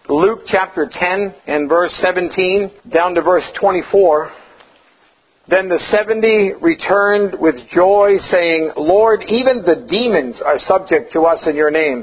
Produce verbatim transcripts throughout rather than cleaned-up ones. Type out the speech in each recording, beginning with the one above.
Luke chapter ten and verse seventeen down to verse twenty-four. Then the seventy returned with joy, saying, Lord, even the demons are subject to us in your name.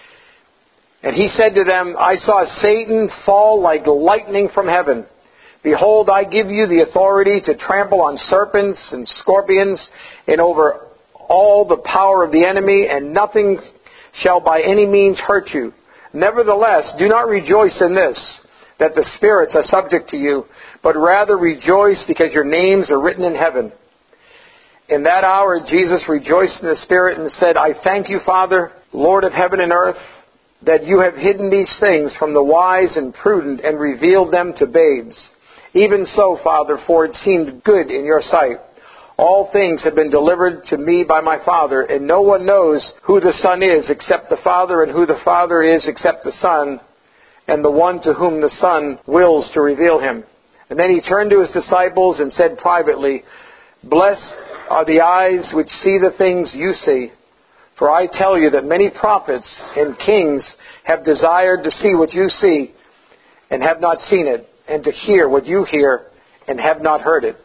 And he said to them, I saw Satan fall like lightning from heaven. Behold, I give you the authority to trample on serpents and scorpions and over all the power of the enemy, and nothing shall by any means hurt you. Nevertheless, do not rejoice in this, that the spirits are subject to you, but rather rejoice because your names are written in heaven. In that hour Jesus rejoiced in the Spirit and said, I thank you, Father, Lord of heaven and earth, that you have hidden these things from the wise and prudent and revealed them to babes. Even so, Father, for it seemed good in your sight. All things have been delivered to me by my Father, and no one knows who the Son is except the Father, and who the Father is except the Son, and the one to whom the Son wills to reveal him. And then he turned to his disciples and said privately, Blessed are the eyes which see the things you see. For I tell you that many prophets and kings have desired to see what you see, and have not seen it, and to hear what you hear, and have not heard it.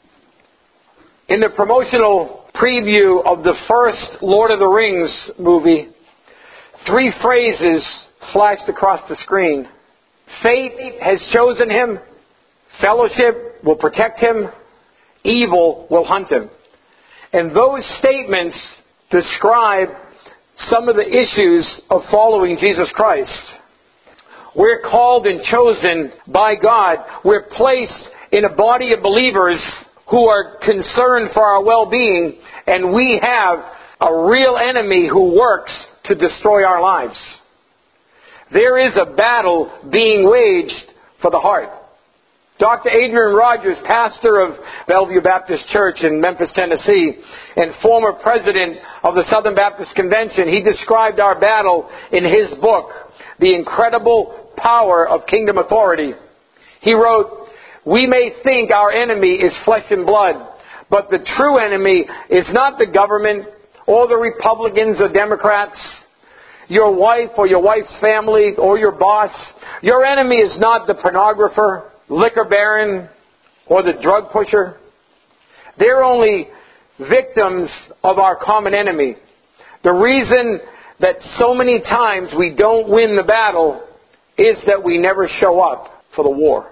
In the promotional preview of the first Lord of the Rings movie, three phrases flashed across the screen. Fate has chosen him. Fellowship will protect him. Evil will hunt him. And those statements describe some of the issues of following Jesus Christ. We're called and chosen by God. We're placed in a body of believers who are concerned for our well-being, and we have a real enemy who works to destroy our lives. There is a battle being waged for the heart. Doctor Adrian Rogers, pastor of Bellevue Baptist Church in Memphis, Tennessee, and former president of the Southern Baptist Convention, he described our battle in his book, The Incredible Power of Kingdom Authority. He wrote, We may think our enemy is flesh and blood, but the true enemy is not the government or the Republicans or Democrats, your wife or your wife's family or your boss. Your enemy is not the pornographer, liquor baron, or the drug pusher. They're only victims of our common enemy. The reason that so many times we don't win the battle is that we never show up for the war.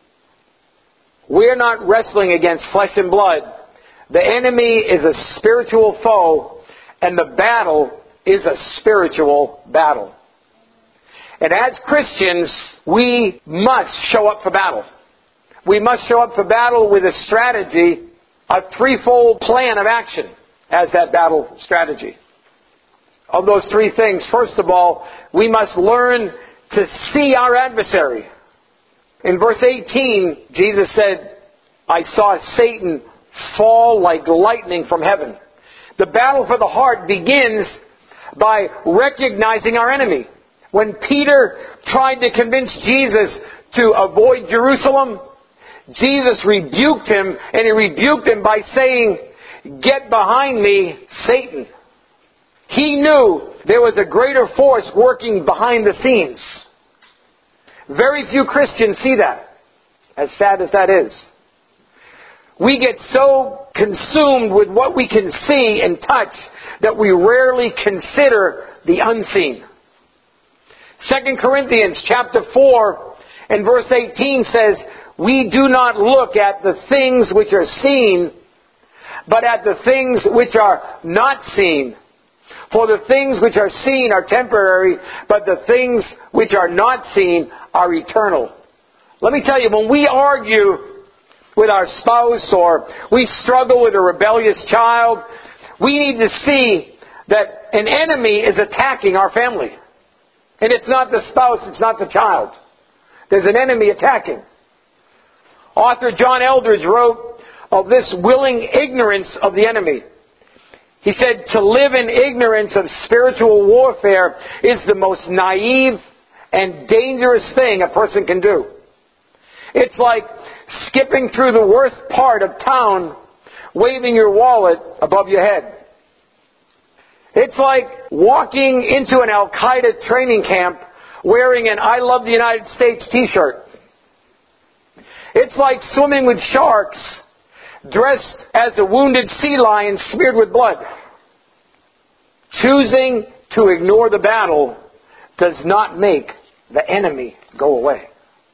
We're not wrestling against flesh and blood. The enemy is a spiritual foe, and the battle is a spiritual battle. And as Christians, we must show up for battle. We must show up for battle with a strategy, a threefold plan of action as that battle strategy. Of those three things, first of all, we must learn to see our adversary. In verse eighteen, Jesus said, I saw Satan fall like lightning from heaven. The battle for the heart begins by recognizing our enemy. When Peter tried to convince Jesus to avoid Jerusalem, Jesus rebuked him, and he rebuked him by saying, Get behind me, Satan. He knew there was a greater force working behind the scenes. Very few Christians see that, as sad as that is. We get so consumed with what we can see and touch that we rarely consider the unseen. Second Corinthians chapter four and verse eighteen says, We do not look at the things which are seen, but at the things which are not seen. For the things which are seen are temporary, but the things which are not seen are eternal. Let me tell you, when we argue with our spouse or we struggle with a rebellious child, we need to see that an enemy is attacking our family. And it's not the spouse, it's not the child. There's an enemy attacking. Author John Eldredge wrote of this willing ignorance of the enemy. He said, to live in ignorance of spiritual warfare is the most naive and dangerous thing a person can do. It's like skipping through the worst part of town, waving your wallet above your head. It's like walking into an Al-Qaeda training camp wearing an I Love the United States t-shirt. It's like swimming with sharks, dressed as a wounded sea lion smeared with blood. Choosing to ignore the battle does not make the enemy go away.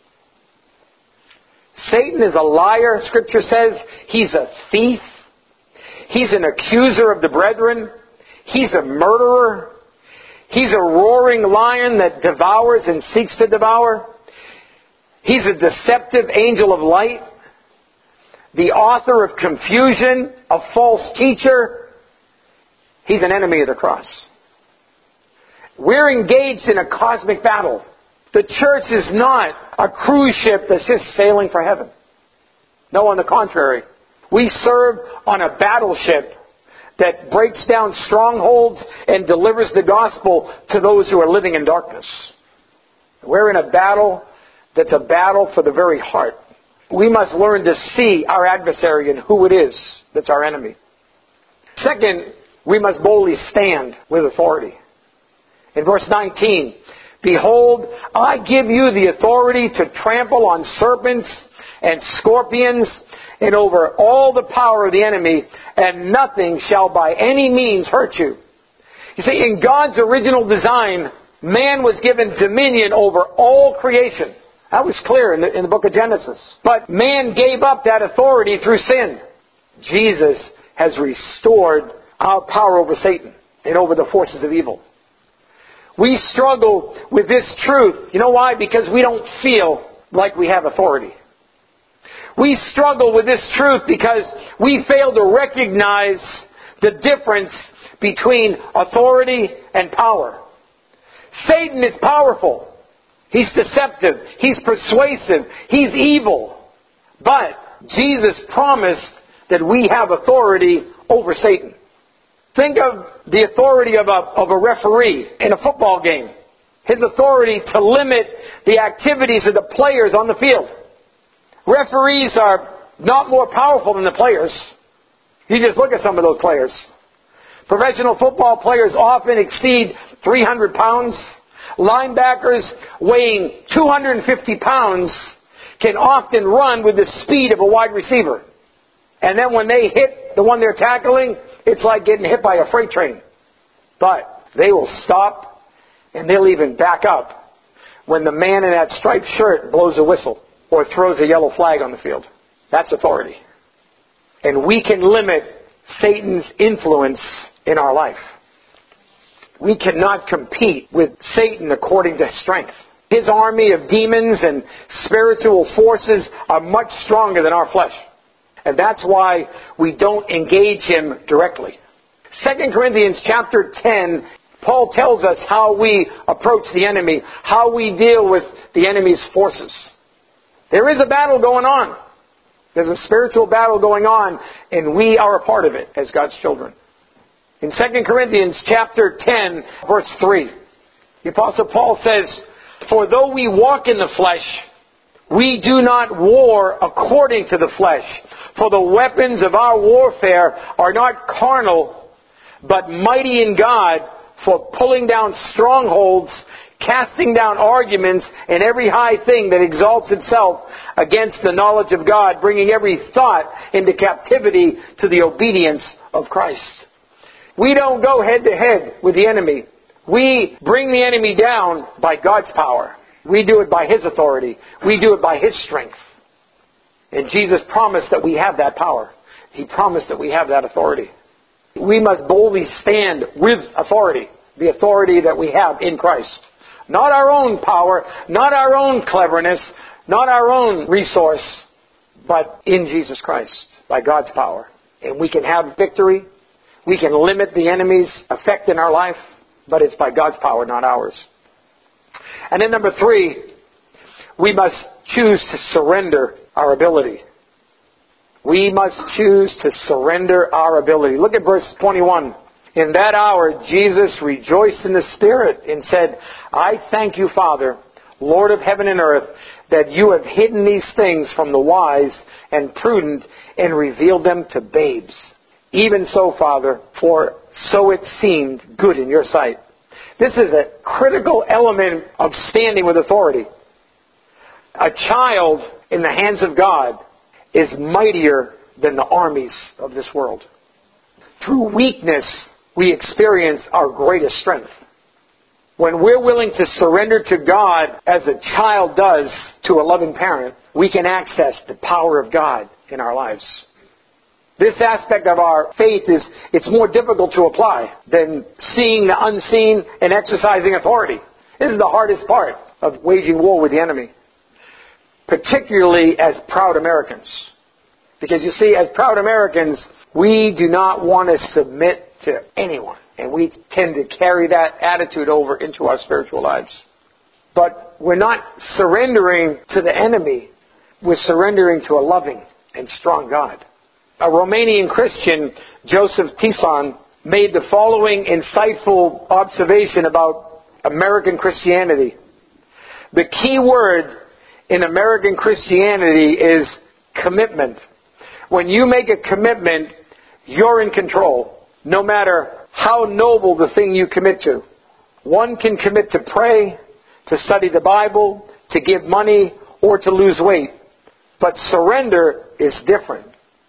Satan is a liar, Scripture says. He's a thief. He's an accuser of the brethren. He's a murderer. He's a roaring lion that devours and seeks to devour. He's a deceptive angel of light, the author of confusion, a false teacher. He's an enemy of the cross. We're engaged in a cosmic battle. The church is not a cruise ship that's just sailing for heaven. No, on the contrary. We serve on a battleship that breaks down strongholds and delivers the gospel to those who are living in darkness. We're in a battle that's a battle for the very heart. We must learn to see our adversary and who it is that's our enemy. Second, we must boldly stand with authority. In verse nineteen, behold, I give you the authority to trample on serpents and scorpions and over all the power of the enemy, and nothing shall by any means hurt you. You see, in God's original design, man was given dominion over all creation. That was clear in the, in the book of Genesis. But man gave up that authority through sin. Jesus has restored our power over Satan and over the forces of evil. We struggle with this truth. You know why? Because we don't feel like we have authority. We struggle with this truth because we fail to recognize the difference between authority and power. Satan is powerful. He's deceptive. He's persuasive. He's evil. But Jesus promised that we have authority over Satan. Think of the authority of a, of a referee in a football game. His authority to limit the activities of the players on the field. Referees are not more powerful than the players. You just look at some of those players. Professional football players often exceed three hundred pounds. Linebackers weighing two hundred fifty pounds can often run with the speed of a wide receiver. And then when they hit the one they're tackling, it's like getting hit by a freight train. But they will stop and they'll even back up when the man in that striped shirt blows a whistle or throws a yellow flag on the field. That's authority. And we can limit Satan's influence in our life. We cannot compete with Satan according to strength. His army of demons and spiritual forces are much stronger than our flesh. And that's why we don't engage him directly. Second Corinthians chapter ten, Paul tells us how we approach the enemy, how we deal with the enemy's forces. There is a battle going on. There's a spiritual battle going on, and we are a part of it as God's children. In Second Corinthians chapter ten, verse three, the Apostle Paul says, for though we walk in the flesh, we do not war according to the flesh. For the weapons of our warfare are not carnal, but mighty in God for pulling down strongholds, casting down arguments, and every high thing that exalts itself against the knowledge of God, bringing every thought into captivity to the obedience of Christ. We don't go head to head with the enemy. We bring the enemy down by God's power. We do it by His authority. We do it by His strength. And Jesus promised that we have that power. He promised that we have that authority. We must boldly stand with authority, the authority that we have in Christ. Not our own power, not our own cleverness, not our own resource, but in Jesus Christ, by God's power. And we can have victory. We can limit the enemy's effect in our life, but it's by God's power, not ours. And then number three, we must choose to surrender our ability. We must choose to surrender our ability. Look at verse twenty-one. In that hour, Jesus rejoiced in the Spirit and said, I thank you, Father, Lord of heaven and earth, that you have hidden these things from the wise and prudent and revealed them to babes. Even so, Father, for so it seemed good in your sight. This is a critical element of standing with authority. A child in the hands of God is mightier than the armies of this world. Through weakness, we experience our greatest strength. When we're willing to surrender to God as a child does to a loving parent, we can access the power of God in our lives. This aspect of our faith is, it's more difficult to apply than seeing the unseen and exercising authority. This is the hardest part of waging war with the enemy. Particularly as proud Americans. Because you see, as proud Americans, we do not want to submit to anyone. And we tend to carry that attitude over into our spiritual lives. But we're not surrendering to the enemy. We're surrendering to a loving and strong God. A Romanian Christian, Joseph Tison, made the following insightful observation about American Christianity. The key word in American Christianity is commitment. When you make a commitment, you're in control, no matter how noble the thing you commit to. One can commit to pray, to study the Bible, to give money, or to lose weight. But surrender is different.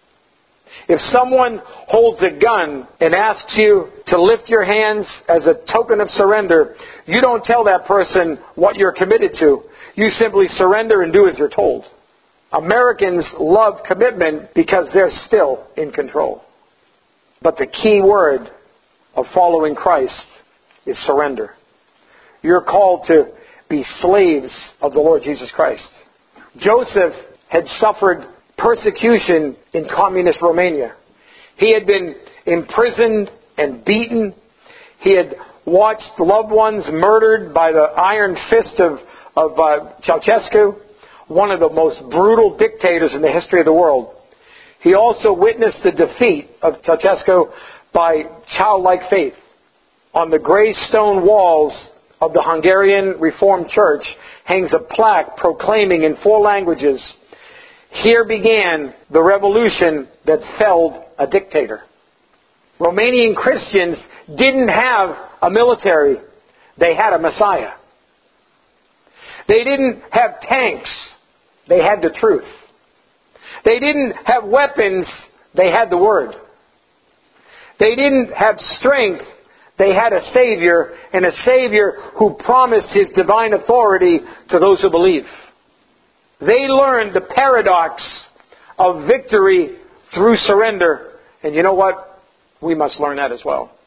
If someone holds a gun and asks you to lift your hands as a token of surrender, you don't tell that person what you're committed to. You simply surrender and do as you're told. Americans love commitment because they're still in control. But the key word of following Christ is surrender. You're called to be slaves of the Lord Jesus Christ. Joseph had suffered persecution in communist Romania. He had been imprisoned and beaten. He had watched loved ones murdered by the iron fist of, of uh, Ceausescu, one of the most brutal dictators in the history of the world. He also witnessed the defeat of Ceausescu by childlike faith. On the gray stone walls of the Hungarian Reformed Church hangs a plaque proclaiming in four languages, "Here began the revolution that felled a dictator." Romanian Christians didn't have a military. They had a Messiah. They didn't have tanks. They had the truth. They didn't have weapons. They had the Word. They didn't have strength. They had a Savior, and a Savior who promised His divine authority to those who believe. They learned the paradox of victory through surrender. And you know what? We must learn that as well.